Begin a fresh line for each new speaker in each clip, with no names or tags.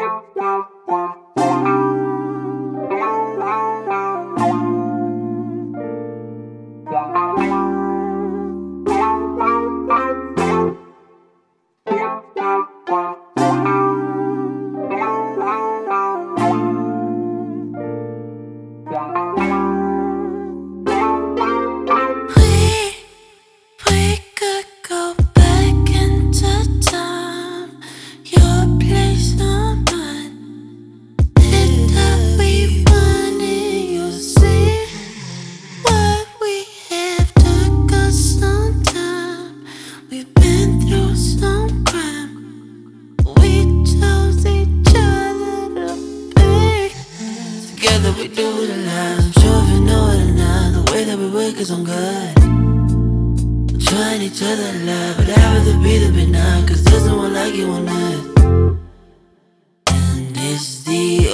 We could go back into time, your place or mine. Hit that we wanted, you'll see what we have took us some time. We've been through some crime. We chose each other to be. Together we do the line. Sure if you know it or not, the way that we work is on good. Trying each other alive, but I'd rather be the benign, cause there's no one like you on earth. And it's the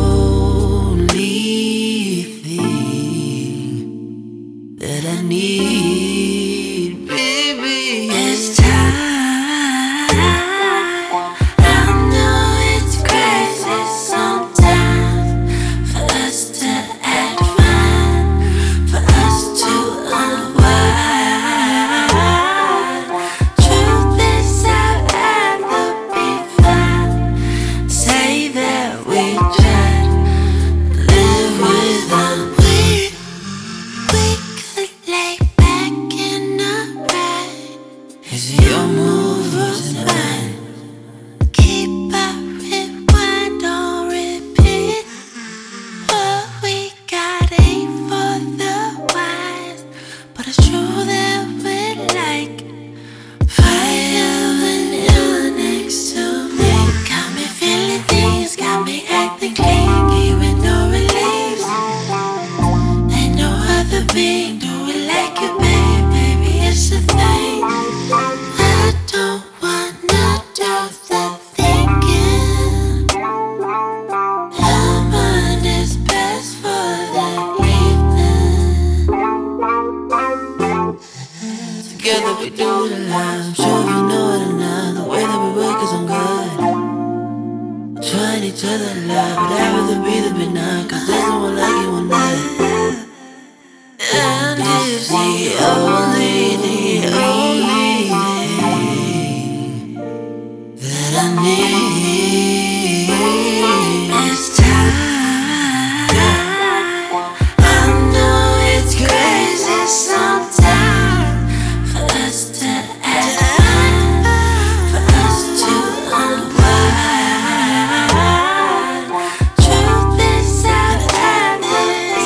only thing that I need, baby. It's time. I know it's crazy sometimes for us to act fine, for us to unwind. Is it your move or mine? Keep our rewind on repeat. What we got ain't for the wise, but it's true that we're like fire when you're next to me. Got me feeling things, got me acting clean, giving no release. Ain't no other being do it like you, babe. Baby, it's a thing. I don't wanna do the thinking. Your mind is best for the evening. Together we do the line. Sure if you know it or not, the way that we work is on good. Trying each other alive, but I'd rather be the benign, cause there's no one like you on that. And it's the only thing that I need. It's time. I know it's crazy sometimes for us to act fine, for us to unwind. Truth is out this.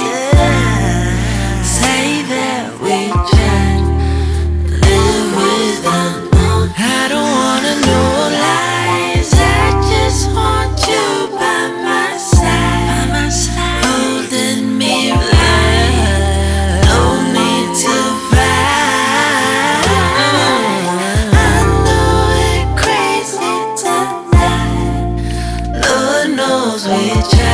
Say that we tried, live without one. I don't wanna know lies. I just want you by my side, holding me right. No need to fight. I know it's crazy tonight. Lord knows we tried.